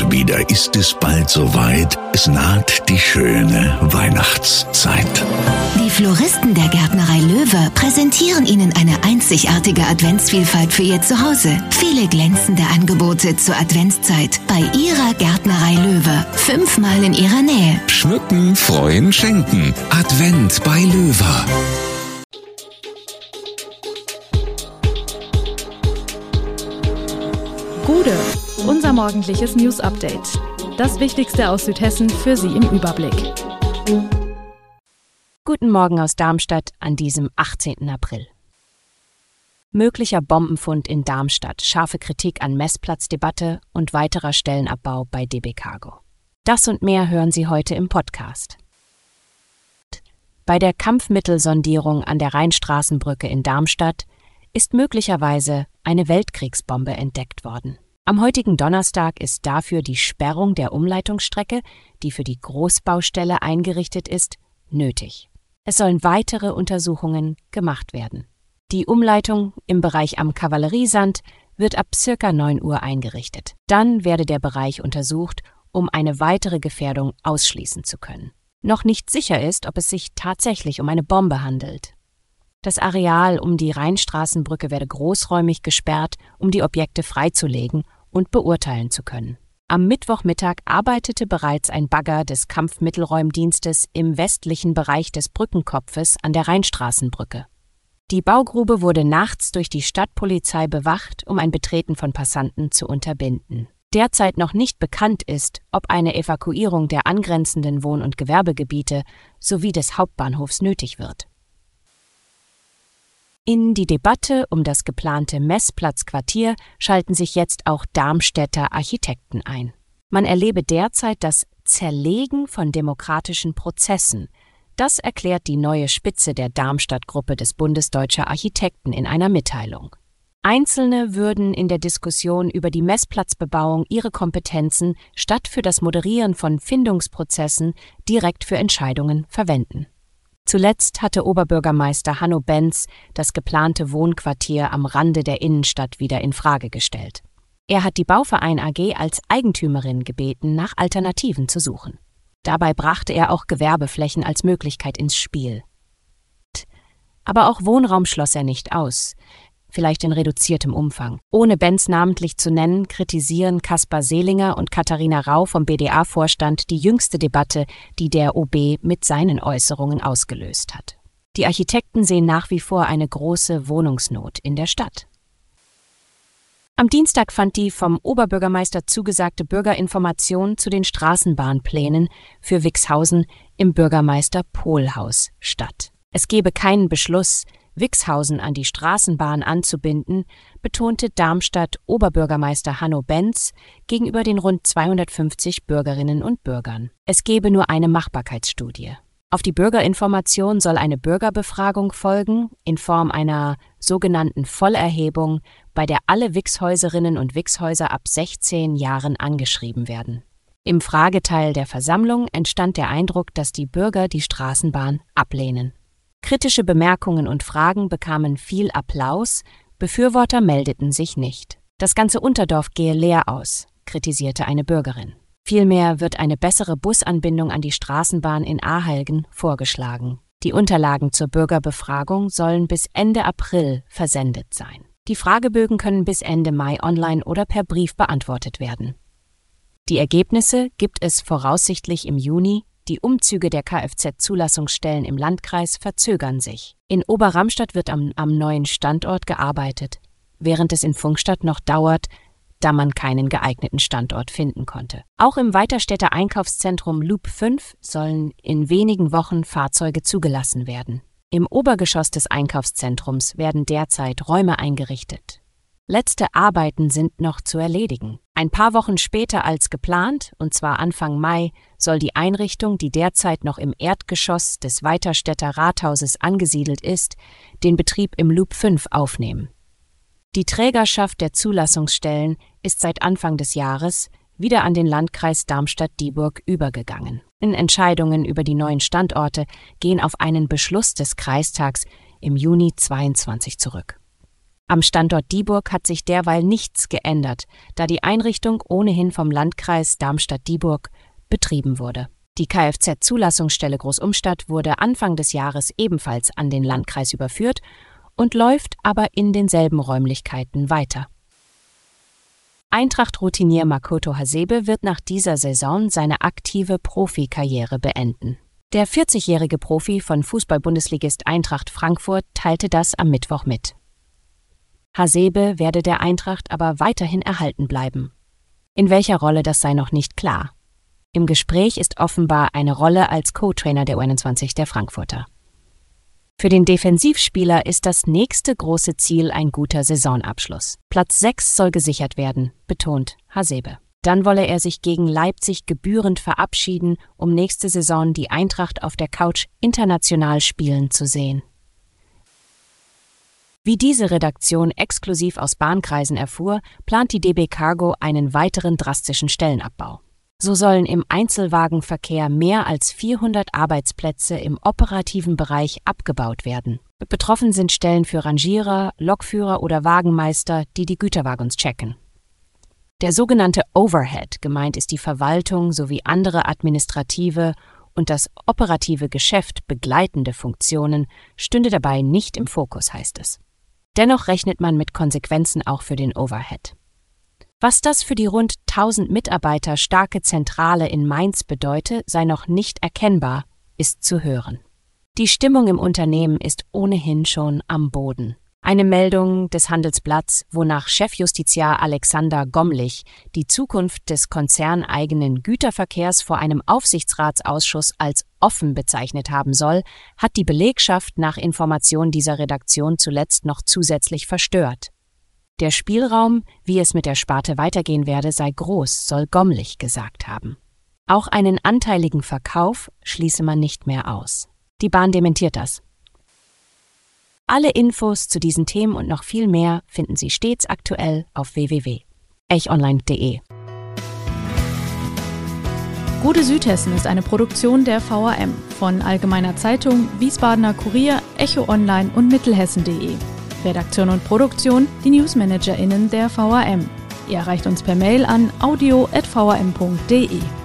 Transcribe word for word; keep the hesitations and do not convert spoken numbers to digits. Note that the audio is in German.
Und wieder ist es bald soweit. Es naht die schöne Weihnachtszeit. Die Floristen der Gärtnerei Löwe präsentieren Ihnen eine einzigartige Adventsvielfalt für Ihr Zuhause. Viele glänzende Angebote zur Adventszeit bei Ihrer Gärtnerei Löwe. Fünfmal in Ihrer Nähe. Schmücken, freuen, schenken. Advent bei Löwe. Gude, unser morgendliches News-Update. Das Wichtigste aus Südhessen für Sie im Überblick. Guten Morgen aus Darmstadt an diesem achtzehnten April. Möglicher Bombenfund in Darmstadt, scharfe Kritik an Messplatzdebatte und weiterer Stellenabbau bei D B Cargo. Das und mehr hören Sie heute im Podcast. Bei der Kampfmittelsondierung an der Rheinstraßenbrücke in Darmstadt ist möglicherweise eine Weltkriegsbombe entdeckt worden. Am heutigen Donnerstag ist dafür die Sperrung der Umleitungsstrecke, die für die Großbaustelle eingerichtet ist, nötig. Es sollen weitere Untersuchungen gemacht werden. Die Umleitung im Bereich am Kavalleriesand wird ab circa neun Uhr eingerichtet. Dann werde der Bereich untersucht, um eine weitere Gefährdung ausschließen zu können. Noch nicht sicher ist, ob es sich tatsächlich um eine Bombe handelt. Das Areal um die Rheinstraßenbrücke werde großräumig gesperrt, um die Objekte freizulegen und beurteilen zu können. Am Mittwochmittag arbeitete bereits ein Bagger des Kampfmittelräumdienstes im westlichen Bereich des Brückenkopfes an der Rheinstraßenbrücke. Die Baugrube wurde nachts durch die Stadtpolizei bewacht, um ein Betreten von Passanten zu unterbinden. Derzeit noch nicht bekannt ist, ob eine Evakuierung der angrenzenden Wohn- und Gewerbegebiete sowie des Hauptbahnhofs nötig wird. In die Debatte um das geplante Messplatzquartier schalten sich jetzt auch Darmstädter Architekten ein. Man erlebe derzeit das Zerlegen von demokratischen Prozessen. Das erklärt die neue Spitze der Darmstadt-Gruppe des Bundes Deutscher Architekten in einer Mitteilung. Einzelne würden in der Diskussion über die Messplatzbebauung ihre Kompetenzen statt für das Moderieren von Findungsprozessen direkt für Entscheidungen verwenden. Zuletzt hatte Oberbürgermeister Hanno Benz das geplante Wohnquartier am Rande der Innenstadt wieder in Frage gestellt. Er hat die Bauverein A G als Eigentümerin gebeten, nach Alternativen zu suchen. Dabei brachte er auch Gewerbeflächen als Möglichkeit ins Spiel. Aber auch Wohnraum schloss er nicht aus, vielleicht in reduziertem Umfang. Ohne Benz namentlich zu nennen, kritisieren Kaspar Seelinger und Katharina Rau vom B D A-Vorstand die jüngste Debatte, die der O B mit seinen Äußerungen ausgelöst hat. Die Architekten sehen nach wie vor eine große Wohnungsnot in der Stadt. Am Dienstag fand die vom Oberbürgermeister zugesagte Bürgerinformation zu den Straßenbahnplänen für Wixhausen im Bürgermeister-Pohl-Haus statt. Es gebe keinen Beschluss, Wixhausen an die Straßenbahn anzubinden, betonte Darmstadt-Oberbürgermeister Hanno Benz gegenüber den rund zweihundertfünfzig Bürgerinnen und Bürgern. Es gebe nur eine Machbarkeitsstudie. Auf die Bürgerinformation soll eine Bürgerbefragung folgen, in Form einer sogenannten Vollerhebung, bei der alle Wixhäuserinnen und Wixhäuser ab sechzehn Jahren angeschrieben werden. Im Frageteil der Versammlung entstand der Eindruck, dass die Bürger die Straßenbahn ablehnen. Kritische Bemerkungen und Fragen bekamen viel Applaus, Befürworter meldeten sich nicht. Das ganze Unterdorf gehe leer aus, kritisierte eine Bürgerin. Vielmehr wird eine bessere Busanbindung an die Straßenbahn in Ahalgen vorgeschlagen. Die Unterlagen zur Bürgerbefragung sollen bis Ende April versendet sein. Die Fragebögen können bis Ende Mai online oder per Brief beantwortet werden. Die Ergebnisse gibt es voraussichtlich im Juni. Die Umzüge der Kfz-Zulassungsstellen im Landkreis verzögern sich. In Oberramstadt wird am, am neuen Standort gearbeitet, während es in Pfungstadt noch dauert, da man keinen geeigneten Standort finden konnte. Auch im Weiterstädter Einkaufszentrum Loop fünf sollen in wenigen Wochen Fahrzeuge zugelassen werden. Im Obergeschoss des Einkaufszentrums werden derzeit Räume eingerichtet. Letzte Arbeiten sind noch zu erledigen. Ein paar Wochen später als geplant, und zwar Anfang Mai, soll die Einrichtung, die derzeit noch im Erdgeschoss des Weiterstädter Rathauses angesiedelt ist, den Betrieb im Loop fünf aufnehmen. Die Trägerschaft der Zulassungsstellen ist seit Anfang des Jahres wieder an den Landkreis Darmstadt-Dieburg übergegangen. In Entscheidungen über die neuen Standorte gehen auf einen Beschluss des Kreistags im Juni zweiundzwanzig zurück. Am Standort Dieburg hat sich derweil nichts geändert, da die Einrichtung ohnehin vom Landkreis Darmstadt-Dieburg betrieben wurde. Die Kfz-Zulassungsstelle Großumstadt wurde Anfang des Jahres ebenfalls an den Landkreis überführt und läuft aber in denselben Räumlichkeiten weiter. Eintracht-Routinier Makoto Hasebe wird nach dieser Saison seine aktive Profikarriere beenden. Der vierzigjährige Profi von Fußball-Bundesligist Eintracht Frankfurt teilte das am Mittwoch mit. Hasebe werde der Eintracht aber weiterhin erhalten bleiben. In welcher Rolle, das sei noch nicht klar. Im Gespräch ist offenbar eine Rolle als Co-Trainer der U einundzwanzig der Frankfurter. Für den Defensivspieler ist das nächste große Ziel ein guter Saisonabschluss. Platz sechs soll gesichert werden, betont Hasebe. Dann wolle er sich gegen Leipzig gebührend verabschieden, um nächste Saison die Eintracht auf der Couch international spielen zu sehen. Wie diese Redaktion exklusiv aus Bahnkreisen erfuhr, plant die D B Cargo einen weiteren drastischen Stellenabbau. So sollen im Einzelwagenverkehr mehr als vierhundert Arbeitsplätze im operativen Bereich abgebaut werden. Betroffen sind Stellen für Rangierer, Lokführer oder Wagenmeister, die die Güterwaggons checken. Der sogenannte Overhead, gemeint ist die Verwaltung sowie andere administrative und das operative Geschäft begleitende Funktionen, stünde dabei nicht im Fokus, heißt es. Dennoch rechnet man mit Konsequenzen auch für den Overhead. Was das für die rund tausend Mitarbeiter starke Zentrale in Mainz bedeute, sei noch nicht erkennbar, ist zu hören. Die Stimmung im Unternehmen ist ohnehin schon am Boden. Eine Meldung des Handelsblatts, wonach Chefjustiziar Alexander Gomlich die Zukunft des konzerneigenen Güterverkehrs vor einem Aufsichtsratsausschuss als offen bezeichnet haben soll, hat die Belegschaft nach Information dieser Redaktion zuletzt noch zusätzlich verstört. Der Spielraum, wie es mit der Sparte weitergehen werde, sei groß, soll Gomlich gesagt haben. Auch einen anteiligen Verkauf schließe man nicht mehr aus. Die Bahn dementiert das. Alle Infos zu diesen Themen und noch viel mehr finden Sie stets aktuell auf w w w punkt echonline punkt de. Gute Südhessen ist eine Produktion der V A M von Allgemeiner Zeitung, Wiesbadener Kurier, Echo Online und Mittelhessen punkt de. Redaktion und Produktion, die NewsmanagerInnen der V A M. Ihr erreicht uns per Mail an audio at v a m punkt de.